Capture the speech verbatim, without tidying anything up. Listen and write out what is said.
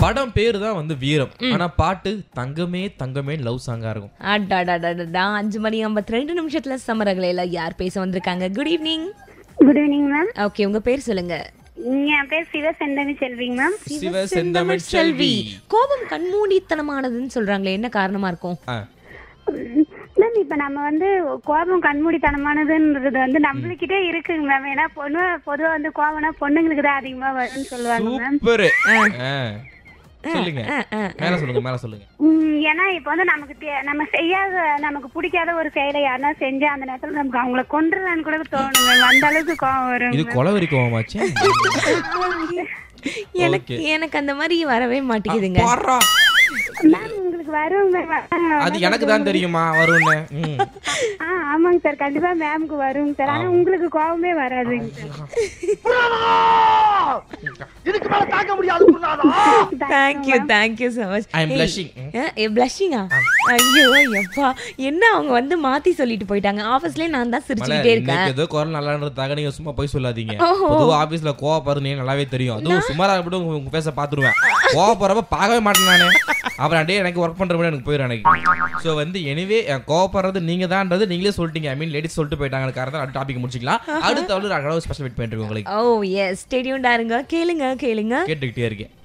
படம் பேரு தான் வந்து வீரம், ஆனா பாட்டு தங்கமே தங்கமே லவ் சாங்கா இருக்கும். அடாடாடாடா அஞ்சு மணி ஐம்பத்தி ரெண்டு நிமிஷத்துல சமரகலையில யார் பேச வந்திருக்காங்க? Good evening. Good evening ma'am. Okay, உங்க பேர் சொல்லுங்க. என் பேர் சிவ செந்தமிழ் செல்விங்க மேம். சிவ செந்தமிழ் செல்வி. கோபம் கண்மூடித்தனமானதுன்னு சொல்றாங்களே, என்ன காரணமா இருக்கும்? மேம் இப்ப நம்ம வந்து கோபம் கண்மூடித்தனமானதுன்றது வந்து நம்மளுக்கிட்டே இருக்குங்க மேம். ஏன்னா பொண்ணு பொதுவா வந்து கோபம்னா பொண்ணுங்களுக்கு தான் அதிகமா வரும்னு சொல்லுவாங்க மேம். சூப்பர். சொல்லுங்க, மேல சொல்லுங்க, மேல சொல்லுங்க. ஏன்னா இப்ப வந்து நமக்கு நம்ம செய்யாத நமக்கு பிடிக்காத ஒரு செயலை யாருன்னா செஞ்சு அந்த நேரத்துல நமக்கு அவங்கள கொன்றுறான்னு கூட தோணும் மேம். அந்த அளவுக்கு கோபம் வரும். இது கொலவெறி கோபமாச்சு. எனக்கு எனக்கு அந்த மாதிரி வரவே மாட்டேங்குதுங்க. மேம் உங்களுக்கு வரும் மேம். அது எனக்கு தான் தெரியுமா வரும்னு. ஆ ஆமாங்க சார், கண்டிப்பா மேம்க்கு வருங்க சார். ஆனா உங்களுக்கு கோபமே வராதுங்க சார். இதுக்கு மேல தாங்க முடியாது. Thank you, thank you so much. I am blushing. ஏ blushing-ஆ? ஐயோ எப்பா, என்ன அவங்க வந்து மாத்தி சொல்லிட்டு போயிட்டாங்க. ஆபீஸ்லயே நான் தான் சிரிச்சிட்டே இருக்கேன். ஏதோ குரல் நல்லான்றதுக்காக நீங்க சும்மா போய் சொல்லாதீங்க. பொதுவா ஆபீஸ்ல கோவப்படுறது நல்லாவே தெரியும். அதுவும் சுமாரா கூட உங்க பேச பாத்துருவேன். கோவப்படுறப்ப பார்க்கவே மாட்டேன் நானு. அப்புறம் டே எனக்கு ஒர்க் பண்ற மாதிரி எனக்கு போயிடும் எனக்கு. சோ வந்து எனிவே கோவப்படுறது நீங்க தான்ன்றது நீங்களே சொல்லிட்டீங்க. ஐ மீன் லேடிஸ் சொல்லிட்டு போயிட்டாங்க. காரணம் அடுத்த டாபிக் முடிச்சிக்கலாம். அடுத்த ஒரு ஸ்பெஷல் வெயிட் பண்ணிட்டு இருக்கோம் உங்களுக்கு. ஓ எஸ், ஸ்டே டியூன்டா இருங்க. கேளுங்க கேளுங்க கேட்டுக்கிட்டே இருக்கேன்.